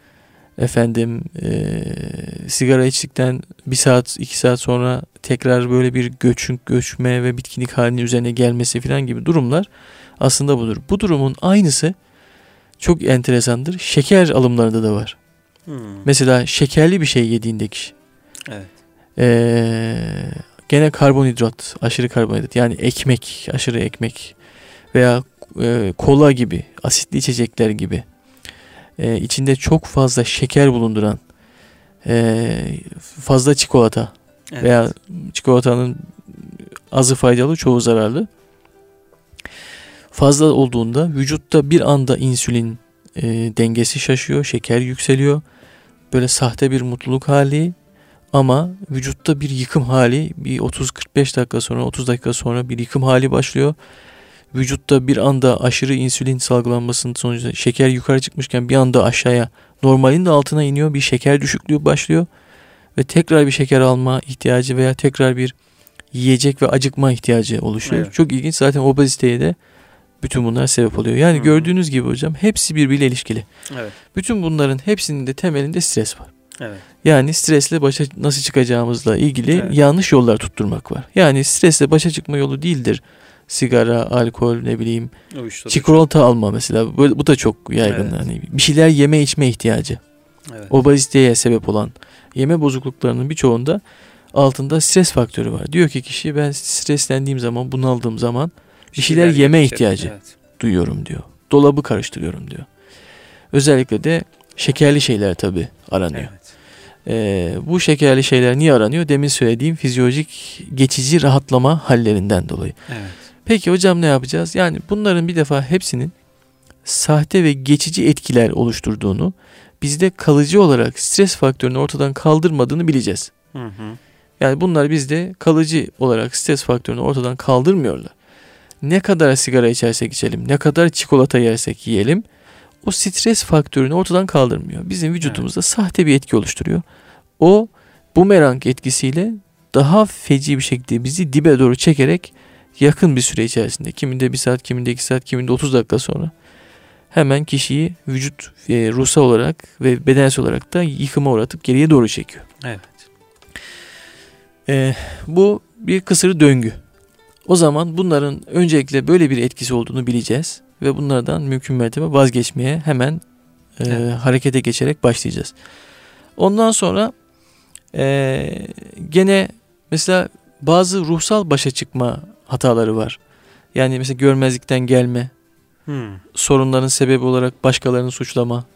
sigara içtikten 1 saat 2 saat sonra tekrar böyle bir göçme ve bitkinlik halinin üzerine gelmesi falan gibi durumlar aslında budur. Bu durumun aynısı çok enteresandır. Şeker alımlarında da var. Mesela şekerli bir şey yediğinde kişi. Gene karbonhidrat, aşırı karbonhidrat, yani ekmek, aşırı ekmek veya kola gibi, asitli içecekler gibi içinde çok fazla şeker bulunduran fazla çikolata veya çikolatanın azı faydalı, çoğu zararlı. Fazla olduğunda vücutta bir anda insülin dengesi şaşıyor, şeker yükseliyor. Böyle sahte bir mutluluk hali ama vücutta bir yıkım hali, bir 30-45 dakika sonra, 30 dakika sonra bir yıkım hali başlıyor. Vücutta bir anda aşırı insülin salgılanmasının sonucu şeker yukarı çıkmışken bir anda aşağıya, normalin de altına iniyor, bir şeker düşüklüğü başlıyor ve tekrar bir şeker alma ihtiyacı veya tekrar bir yiyecek ve acıkma ihtiyacı oluşuyor. Çok ilginç, zaten obeziteye de bütün bunlar sebep oluyor. Yani gördüğünüz gibi hocam, hepsi birbiriyle ilişkili. Bütün bunların hepsinin de temelinde stres var. Yani stresle başa nasıl çıkacağımızla ilgili yanlış yollar tutturmak var. Yani stresle başa çıkma yolu değildir sigara, alkol, çikolata alma mesela. Bu da çok yaygın. Yani bir şeyler yeme içme ihtiyacı. Obeziteye sebep olan yeme bozukluklarının birçoğunda altında stres faktörü var. Diyor ki kişi, ben streslendiğim zaman, bunaldığım zaman bir şeyler yeme ihtiyacı duyuyorum diyor. Dolabı karıştırıyorum diyor. Özellikle de şekerli şeyler tabii aranıyor. Bu şekerli şeyler niye aranıyor? Demin söylediğim fizyolojik geçici rahatlama hallerinden dolayı. Peki hocam ne yapacağız? Yani bunların bir defa hepsinin sahte ve geçici etkiler oluşturduğunu, bizde kalıcı olarak stres faktörünü ortadan kaldırmadığını bileceğiz. Yani bunlar bizde kalıcı olarak stres faktörünü ortadan kaldırmıyorlar. Ne kadar sigara içersek içelim, ne kadar çikolata yersek yiyelim, o stres faktörünü ortadan kaldırmıyor. Bizim vücudumuzda sahte bir etki oluşturuyor. O bumerang etkisiyle daha feci bir şekilde bizi dibe doğru çekerek yakın bir süre içerisinde, kiminde 1 saat, kiminde 2 saat, kiminde 30 dakika sonra hemen kişiyi vücut ruhsal olarak ve bedensel olarak da yıkıma uğratıp geriye doğru çekiyor. Bu bir kısır döngü. O zaman bunların öncelikle böyle bir etkisi olduğunu bileceğiz ve bunlardan mümkün mertebe vazgeçmeye hemen harekete geçerek başlayacağız. Ondan sonra gene mesela bazı ruhsal başa çıkma hataları var. Yani mesela görmezlikten gelme, sorunların sebebi olarak başkalarını suçlama,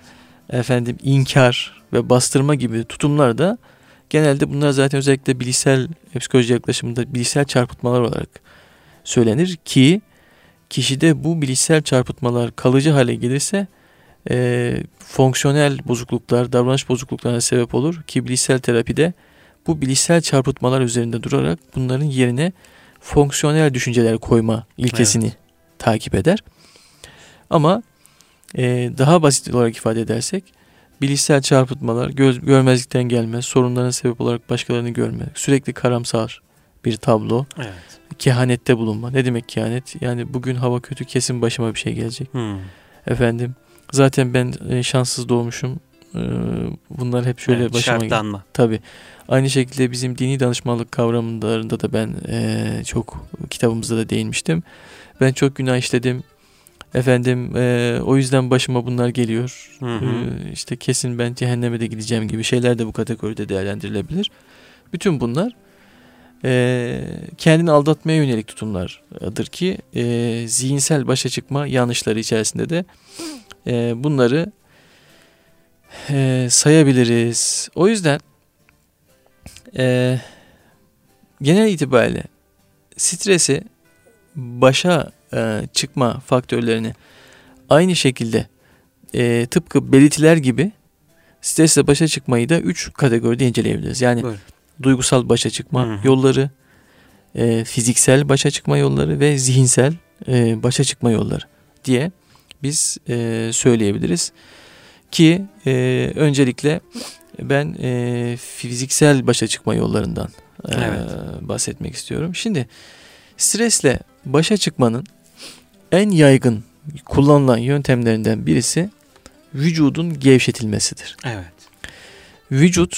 inkar ve bastırma gibi tutumlar da genelde, bunlar zaten özellikle bilişsel psikoloji yaklaşımında bilişsel çarpıtmalar olarak söylenir ki kişide bu bilişsel çarpıtmalar kalıcı hale gelirse fonksiyonel bozukluklar, davranış bozukluklarına sebep olur ki bilişsel terapide bu bilişsel çarpıtmalar üzerinde durarak bunların yerine fonksiyonel düşünceler koyma ilkesini takip eder. Ama daha basit olarak ifade edersek bilişsel çarpıtmalar, görmezlikten gelme, sorunların sebep olarak başkalarını görme, sürekli karamsar bir tablo, kehanette bulunma. Ne demek kehanet? Yani bugün hava kötü, kesin başıma bir şey gelecek. Efendim zaten ben şanssız doğmuşum. Bunlar hep şöyle başıma şartlanma. Tabii. Aynı şekilde bizim dini danışmanlık kavramlarında da ben çok kitabımızda da değinmiştim. Ben çok günah işledim. Efendim o yüzden başıma bunlar geliyor. İşte kesin ben cehenneme de gideceğim gibi şeyler de bu kategoride değerlendirilebilir. Bütün bunlar kendini aldatmaya yönelik tutumlardır ki zihinsel başa çıkma yanlışları içerisinde de bunları sayabiliriz. O yüzden genel itibariyle stresi başa çıkma faktörlerini aynı şekilde tıpkı belirtiler gibi stresle başa çıkmayı da 3 kategoride inceleyebiliriz. Yani duygusal başa çıkma yolları, fiziksel başa çıkma yolları ve zihinsel başa çıkma yolları diye biz söyleyebiliriz. Ki öncelikle ben fiziksel başa çıkma yollarından bahsetmek istiyorum. Şimdi stresle başa çıkmanın en yaygın kullanılan yöntemlerinden birisi vücudun gevşetilmesidir. Vücut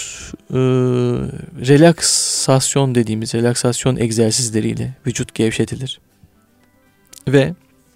relaksasyon dediğimiz relaksasyon egzersizleriyle vücut gevşetilir. Ve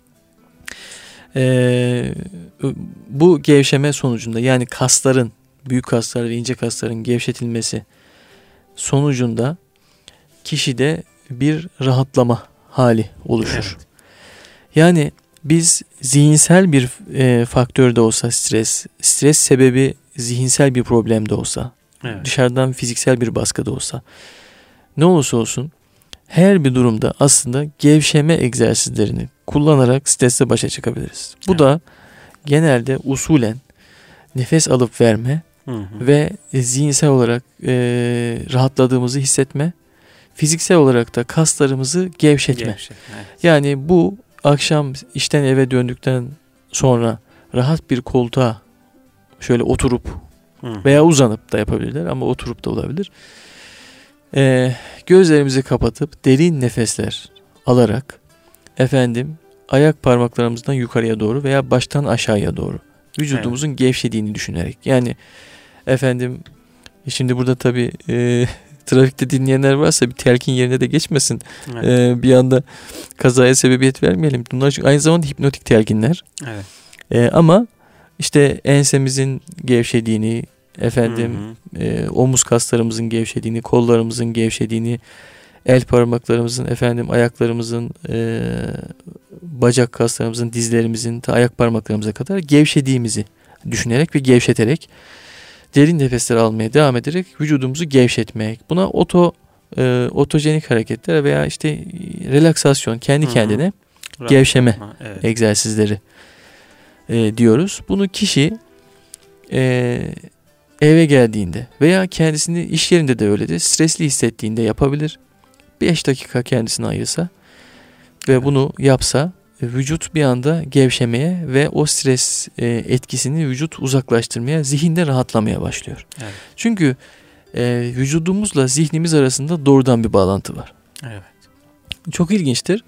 bu gevşeme sonucunda yani kasların, büyük kaslar ve ince kasların gevşetilmesi sonucunda kişide bir rahatlama hali oluşur. Yani biz zihinsel bir faktör de olsa stres sebebi zihinsel bir problem de olsa, dışarıdan fiziksel bir baskı da olsa, ne olursa olsun her bir durumda aslında gevşeme egzersizlerini kullanarak stresle başa çıkabiliriz. Bu da genelde usulen nefes alıp verme ve zihinsel olarak rahatladığımızı hissetme, fiziksel olarak da kaslarımızı gevşetme. Yani bu akşam işten eve döndükten sonra rahat bir koltuğa şöyle oturup veya uzanıp da yapabilirler ama oturup da olabilir. Gözlerimizi kapatıp derin nefesler alarak ayak parmaklarımızdan yukarıya doğru veya baştan aşağıya doğru vücudumuzun gevşediğini düşünerek. Yani şimdi burada tabii trafikte dinleyenler varsa bir telkin yerine de geçmesin. Bir anda kazaya sebebiyet vermeyelim. Bunlar aynı zamanda hipnotik telkinler. Ama işte ensemizin gevşediğini, omuz kaslarımızın gevşediğini, kollarımızın gevşediğini, el parmaklarımızın, ayaklarımızın, bacak kaslarımızın, dizlerimizin, ayak parmaklarımıza kadar gevşediğimizi düşünerek ve gevşeterek derin nefesler almaya devam ederek vücudumuzu gevşetmek. Buna otojenik hareketler veya işte relaksasyon, kendi kendine gevşeme egzersizleri diyoruz. Bunu kişi eve geldiğinde veya kendisini iş yerinde de öyledir. Stresli hissettiğinde yapabilir. 5 dakika kendisine ayırsa ve bunu yapsa vücut bir anda gevşemeye ve o stres etkisini vücut uzaklaştırmaya, zihinde rahatlamaya başlıyor. Çünkü vücudumuzla zihnimiz arasında doğrudan bir bağlantı var. Çok ilginçtir.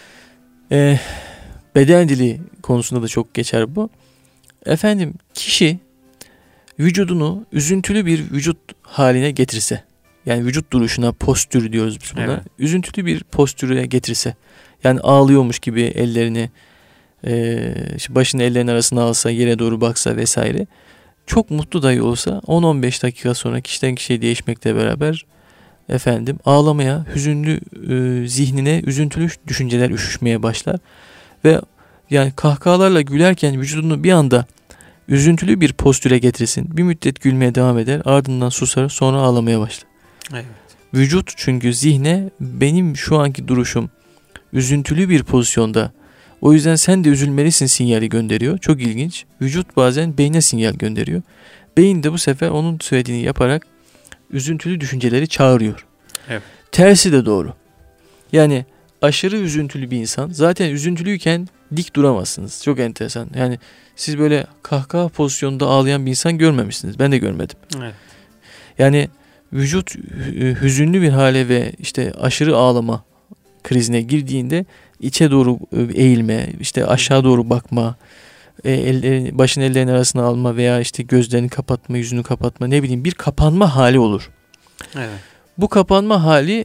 Beden dili konusunda da çok geçer bu. Kişi vücudunu üzüntülü bir vücut haline getirse, yani vücut duruşuna, postür diyoruz biz buna. Üzüntülü bir postüre getirse, yani ağlıyormuş gibi ellerini, başını ellerinin arasına alsa, yere doğru baksa vesaire, çok mutlu dahi olsa 10-15 dakika sonra kişiden kişiye değişmekle beraber ağlamaya, hüzünlü zihnine üzüntülü düşünceler üşüşmeye başlar ve yani kahkahalarla gülerken vücudunu bir anda üzüntülü bir postüre getirsin. Bir müddet gülmeye devam eder, ardından susar, sonra ağlamaya başlar. Vücut çünkü zihne benim şu anki duruşum üzüntülü bir pozisyonda, o yüzden sen de üzülmelisin sinyali gönderiyor. Çok ilginç. Vücut bazen beyne sinyal gönderiyor. Beyin de bu sefer onun söylediğini yaparak üzüntülü düşünceleri çağırıyor. Tersi de doğru. Yani aşırı üzüntülü bir insan, zaten üzüntülüyken dik duramazsınız. Çok enteresan. Yani siz böyle kahkaha pozisyonunda ağlayan bir insan görmemişsiniz. Ben de görmedim. Evet. Yani vücut hüzünlü bir hale ve işte aşırı ağlama krizine girdiğinde içe doğru eğilme, işte aşağı doğru bakma, başın ellerin arasına alma veya işte gözlerini kapatma, yüzünü kapatma, ne bileyim bir kapanma hali olur. Evet. Bu kapanma hali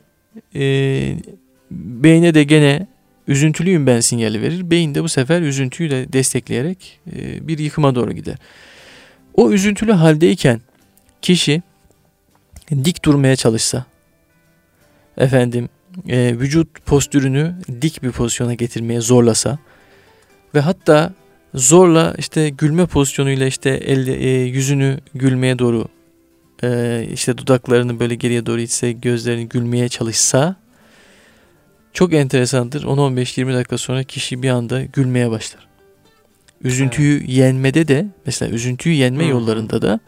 beyne de gene üzüntülüyüm ben sinyali verir. Beyin de bu sefer üzüntüyü de destekleyerek bir yıkıma doğru gider. O üzüntülü haldeyken kişi dik durmaya çalışsa, vücut postürünü dik bir pozisyona getirmeye zorlasa ve hatta zorla işte gülme pozisyonuyla işte yüzünü gülmeye doğru, işte dudaklarını böyle geriye doğru itse, gözlerini gülmeye çalışsa, çok enteresandır. 10-15-20 dakika sonra kişi bir anda gülmeye başlar. Üzüntüyü yenmede de, mesela üzüntüyü yenme yollarında da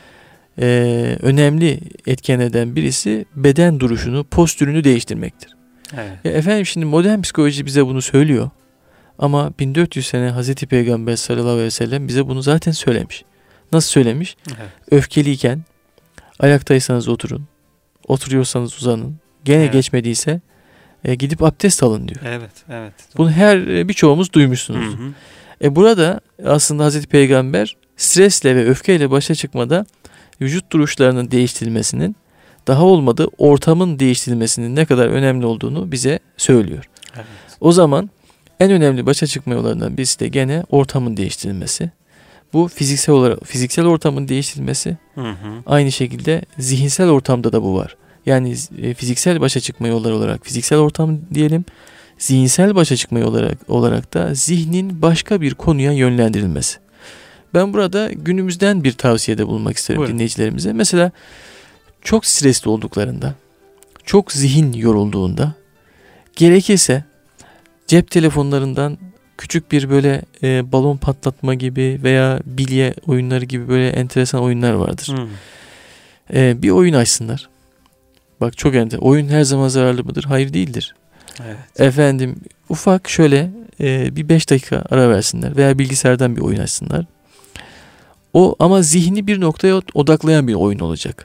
önemli etkenlerden birisi beden duruşunu, postürünü değiştirmektir. Evet. Şimdi modern psikoloji bize bunu söylüyor. Ama 1400 sene Hazreti Peygamber sallallahu aleyhi ve sellem bize bunu zaten söylemiş. Nasıl söylemiş? Evet. Öfkeliyken ayaktaysanız oturun, oturuyorsanız uzanın. Gene geçmediyse gidip abdest alın diyor. Evet. Bunu birçoğumuz duymuşsunuz. Burada aslında Hazreti Peygamber stresle ve öfkeyle başa çıkmada vücut duruşlarının değiştirilmesinin, daha olmadı ortamın değiştirilmesinin ne kadar önemli olduğunu bize söylüyor. Evet. O zaman en önemli başa çıkma yollarından birisi de gene ortamın değiştirilmesi. Bu fiziksel ortamın değiştirilmesi. Aynı şekilde zihinsel ortamda da bu var. Yani fiziksel başa çıkma yolları olarak fiziksel ortam diyelim. Zihinsel başa çıkma olarak da zihnin başka bir konuya yönlendirilmesi. Ben burada günümüzden bir tavsiyede bulunmak isterim dinleyicilerimize. Mesela çok stresli olduklarında, çok zihin yorulduğunda, gerekirse cep telefonlarından küçük bir böyle balon patlatma gibi veya bilye oyunları gibi böyle enteresan oyunlar vardır. Bir oyun açsınlar. Bak çok enteresan. Oyun her zaman zararlı mıdır? Hayır, değildir. Evet. Ufak şöyle bir 5 dakika ara versinler veya bilgisayardan bir oyun açsınlar. O ama zihni bir noktaya odaklayan bir oyun olacak.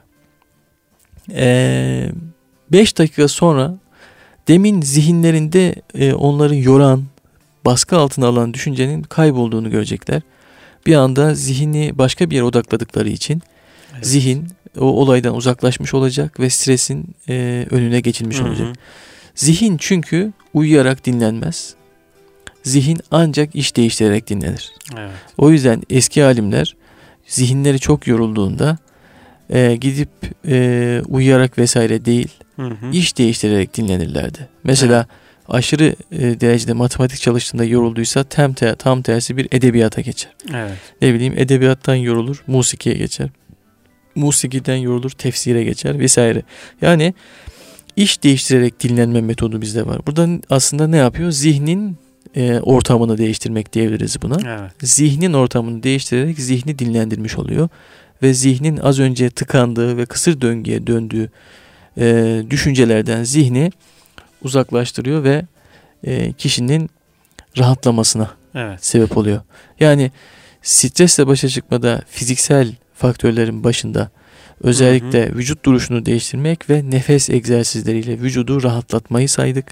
5 dakika sonra demin zihinlerinde onları yoran, baskı altına alan düşüncenin kaybolduğunu görecekler. Bir anda zihni başka bir yere odakladıkları için zihin o olaydan uzaklaşmış olacak ve stresin önüne geçilmiş olacak. Zihin çünkü uyuyarak dinlenmez. Zihin ancak iş değiştirerek dinlenir. Evet. O yüzden eski alimler zihinleri çok yorulduğunda gidip uyuyarak vesaire değil, iş değiştirerek dinlenirlerdi. Mesela aşırı derecede matematik çalıştığında yorulduysa tam tersi bir edebiyata geçer. Evet. Ne bileyim, edebiyattan yorulur, musikiye geçer. Musikiden yorulur, tefsire geçer vesaire. Yani iş değiştirerek dinlenme metodu bizde var. Buradan aslında ne yapıyor? Zihnin ortamını değiştirmek diyebiliriz buna. Evet. Zihnin ortamını değiştirerek zihni dinlendirmiş oluyor. Ve zihnin az önce tıkandığı ve kısır döngüye döndüğü düşüncelerden zihni uzaklaştırıyor ve kişinin rahatlamasına sebep oluyor. Yani stresle başa çıkmada fiziksel faktörlerin başında özellikle vücut duruşunu değiştirmek ve nefes egzersizleriyle vücudu rahatlatmayı saydık.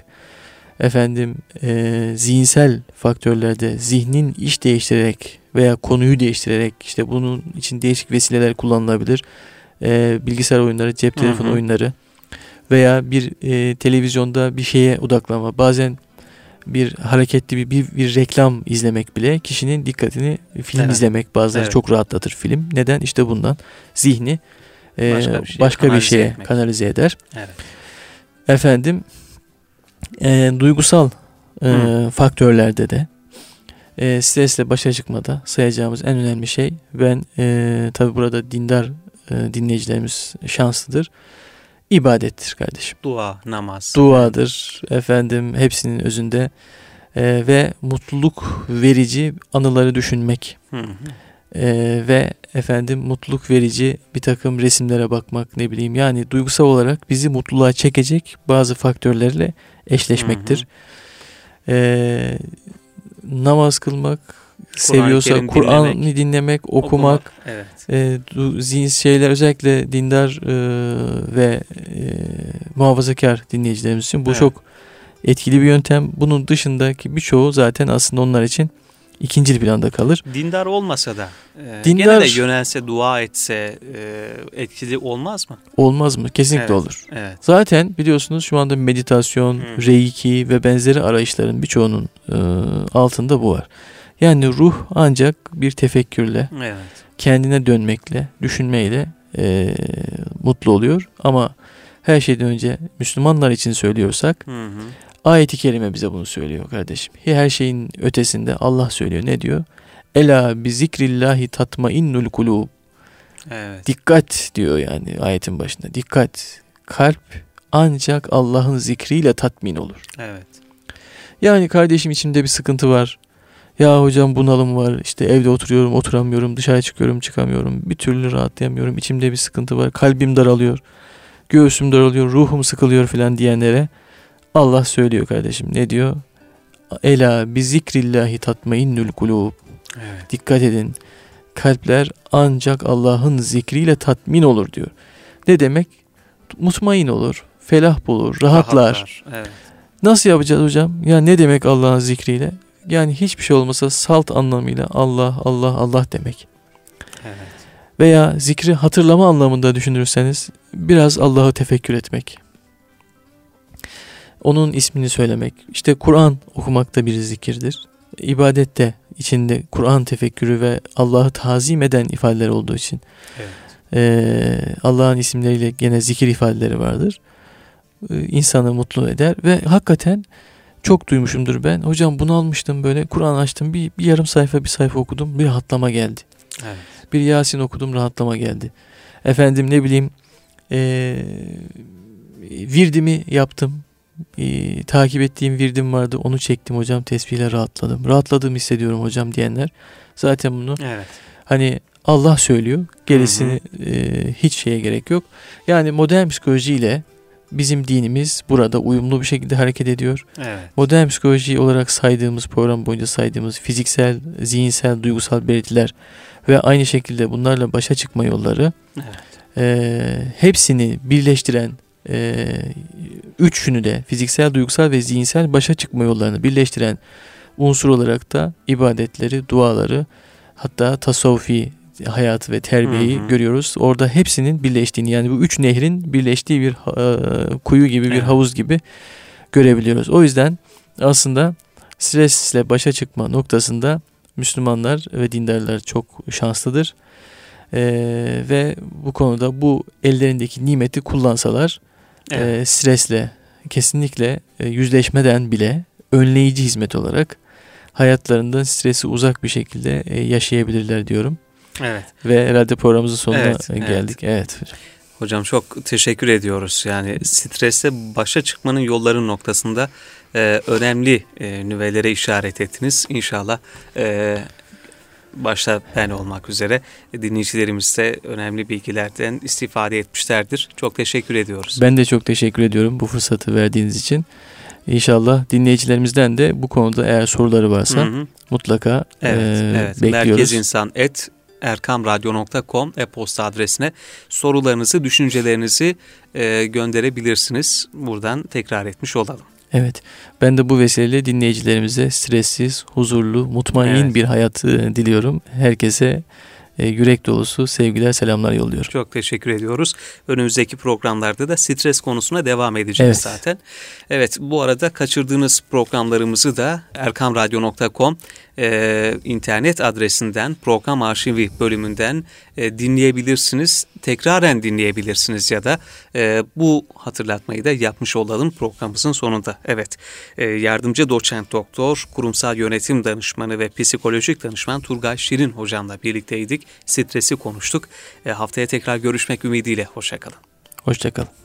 Zihinsel faktörlerde zihnin iş değiştirerek veya konuyu değiştirerek, işte bunun için değişik vesileler kullanılabilir. Bilgisayar oyunları, cep telefonu oyunları veya bir televizyonda bir şeye odaklama. Bazen bir hareketli bir reklam izlemek bile kişinin dikkatini, film izlemek bazıları çok rahatlatır film. Neden? İşte bundan zihni başka bir şeye kanalize eder. Evet. Duygusal faktörlerde de stresle başa çıkmada sayacağımız en önemli şey, ben tabi burada dindar dinleyicilerimiz şanslıdır, ibadettir kardeşim. Dua, namaz. Duadır hepsinin özünde ve mutluluk verici anıları düşünmek. Ve efendim mutluluk verici bir takım resimlere bakmak, ne bileyim, yani duygusal olarak bizi mutluluğa çekecek bazı faktörlerle eşleşmektir. Namaz kılmak, seviyorsa Kur'an'ı dinlemek, okumak, zihinsel şeyler, özellikle dindar ve muhafazakar dinleyicilerimiz için bu çok etkili bir yöntem. Bunun dışındaki birçoğu zaten aslında onlar için ikinci planda kalır. Dindar olmasa da gene de yönelse, dua etse etkili olmaz mı? Olmaz mı? Kesinlikle olur. Evet. Zaten biliyorsunuz şu anda meditasyon, reiki ve benzeri arayışların birçoğunun altında bu var. Yani ruh ancak bir tefekkürle, kendine dönmekle, düşünmeyle mutlu oluyor. Ama her şeyden önce Müslümanlar için söylüyorsak, ayet-i kerime bize bunu söylüyor kardeşim. Her şeyin ötesinde Allah söylüyor. Ne diyor? Ela bi zikrillahi tatmainnul kulub. Dikkat diyor yani ayetin başında. Dikkat. Kalp ancak Allah'ın zikriyle tatmin olur. Yani kardeşim, içimde bir sıkıntı var. Ya hocam bunalım var. İşte evde oturuyorum, oturamıyorum. Dışarı çıkıyorum, çıkamıyorum. Bir türlü rahatlayamıyorum. İçimde bir sıkıntı var. Kalbim daralıyor. Göğsüm daralıyor. Ruhum sıkılıyor filan diyenlere Allah söylüyor kardeşim. Ne diyor? Ela bi zikrillahi tatmainnul kulub. Dikkat edin. Kalpler ancak Allah'ın zikriyle tatmin olur diyor. Ne demek? Mutmain olur, felah bulur, rahatlar. Nasıl yapacağız hocam? Ya ne demek Allah'ın zikriyle? Yani hiçbir şey olmasa salt anlamıyla Allah, Allah, Allah demek. Veya zikri hatırlama anlamında düşünürseniz biraz Allah'ı tefekkür etmek. Onun ismini söylemek. İşte Kur'an okumak da bir zikirdir. İbadette içinde Kur'an tefekkürü ve Allah'ı tazim eden ifadeler olduğu için Allah'ın isimleriyle gene zikir ifadeleri vardır. İnsanı mutlu eder ve hakikaten çok duymuşumdur ben. Hocam bunu almıştım, böyle Kur'an açtım, bir yarım sayfa, bir sayfa okudum, bir rahatlama geldi. Bir Yasin okudum, rahatlama geldi. Efendim ne bileyim virdimi yaptım. Takip ettiğim virdim vardı, onu çektim hocam, tesbihle rahatladım. Rahatladığımı hissediyorum hocam diyenler zaten bunu hani Allah söylüyor. Gerisini hiç şeye gerek yok. Yani modern psikolojiyle bizim dinimiz burada uyumlu bir şekilde hareket ediyor. Modern psikoloji olarak saydığımız, program boyunca saydığımız fiziksel, zihinsel, duygusal belirtiler ve aynı şekilde bunlarla başa çıkma yolları hepsini birleştiren, üçünü de fiziksel, duygusal ve zihinsel başa çıkma yollarını birleştiren unsur olarak da ibadetleri, duaları, hatta tasavvufi hayatı ve terbiyeyi görüyoruz. Orada hepsinin birleştiğini, yani bu üç nehrin birleştiği bir kuyu gibi, bir havuz gibi görebiliyoruz. O yüzden aslında stresle başa çıkma noktasında Müslümanlar ve dindarlar çok şanslıdır. Ve bu konuda bu ellerindeki nimeti kullansalar stresle kesinlikle yüzleşmeden bile önleyici hizmet olarak hayatlarında stresi uzak bir şekilde yaşayabilirler diyorum. Ve herhalde programımızın sonuna geldik. Hocam çok teşekkür ediyoruz. Yani stresle başa çıkmanın yolları noktasında önemli nüvelere işaret ettiniz. İnşallah başta ben olmak üzere dinleyicilerimiz de önemli bilgilerden istifade etmişlerdir. Çok teşekkür ediyoruz. Ben de çok teşekkür ediyorum bu fırsatı verdiğiniz için. İnşallah dinleyicilerimizden de bu konuda eğer soruları varsa mutlaka bekliyoruz. merkezinsan@erkamradyo.com e-posta adresine sorularınızı, düşüncelerinizi gönderebilirsiniz. Buradan tekrar etmiş olalım. Evet, ben de bu vesileyle dinleyicilerimize stressiz, huzurlu, mutmain bir hayat diliyorum. Herkese yürek dolusu sevgiler, selamlar yolluyorum. Çok teşekkür ediyoruz. Önümüzdeki programlarda da stres konusuna devam edeceğiz zaten. Evet, bu arada kaçırdığınız programlarımızı da erkamradyo.com internet adresinden, program arşivi bölümünden dinleyebilirsiniz. Tekraren dinleyebilirsiniz ya da bu hatırlatmayı da yapmış olalım programımızın sonunda. Evet, yardımcı doçent doktor, kurumsal yönetim danışmanı ve psikolojik danışman Turgay Şirin hocamla birlikteydik. Stresi konuştuk. Haftaya tekrar görüşmek ümidiyle. Hoşça kalın. Hoşça kalın.